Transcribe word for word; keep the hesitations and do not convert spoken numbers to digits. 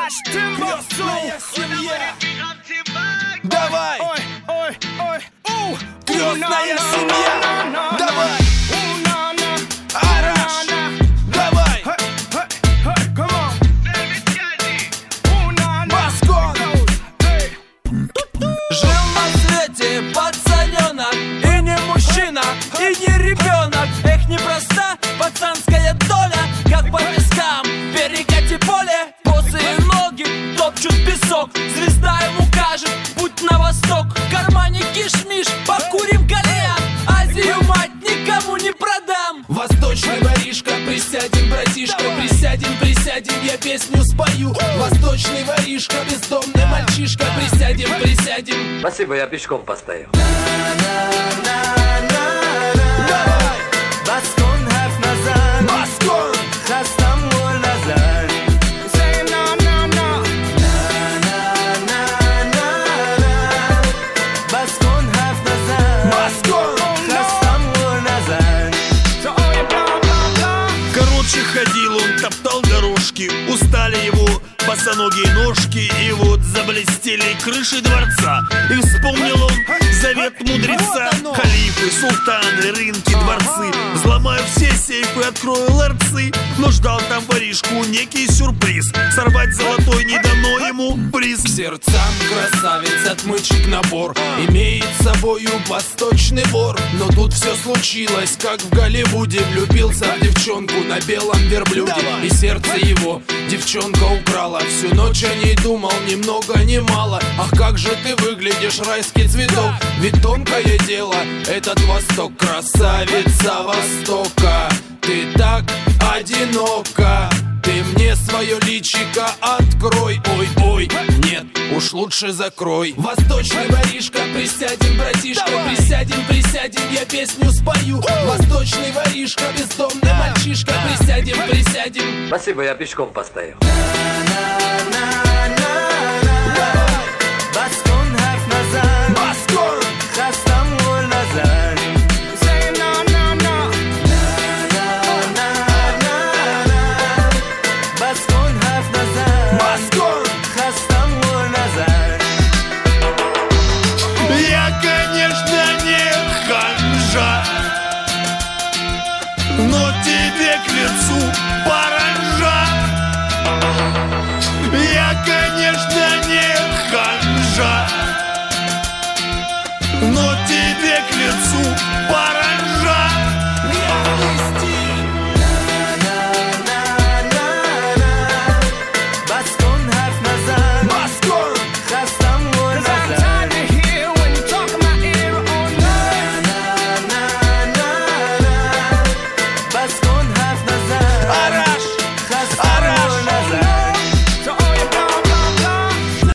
Крестная семья. Давай. Крестная семья. Давай. Араш. Давай. Баскон. Жил на свете пацаненок, и не мужчина, и не ребенок. Эх, непроста пацанская доля, как по пескам перекати поле. Босые ноги топчут песок, звезда ему кажет путь на восток. В кармане кишмиш, покурим кальян, Азию мать никому не продам. Восточный воришка, присядем, братишка, присядем, присядем, я песню спою. Восточный воришка, бездомный мальчишка, присядем, присядем. Спасибо, я пешком постою. Давай. Баскон хаф назад, Баскон. хастам мол назад. Баскон хаф назад, Баскон. хастам мол назад. Короче, ходил он, топтал горошки, устали его босоногие ножки, и вот заблестели крыши дворца. И вспомнил он завет мудреца: халифы, султаны, рынки, дворцы. Взломаю все сейфы, открою ларцы. Но ждал там воришку некий сюрприз. Сорвать золотой не дано ему приз. К сердцам красавиц отмычек набор, имеет с собою восточный вор. Но тут все случилось, как в Голливуде. Влюбился в девчонку на белом верблюде, и сердце его девчонка украла. Всю ночь о ней думал, ни много ни мало. Ах, как же ты выглядишь, райский цветок. Ведь тонкое дело этот Восток. Красавица Востока, ты так одинока. Ты мне свое личико открой. Ой-ой, нет, уж лучше закрой. Восточный воришка, присядем, братишка, присядем, присядем, я песню спою. Восточный воришка, бездомный мальчишка, присядем, присядем. Спасибо, я пешком постою. На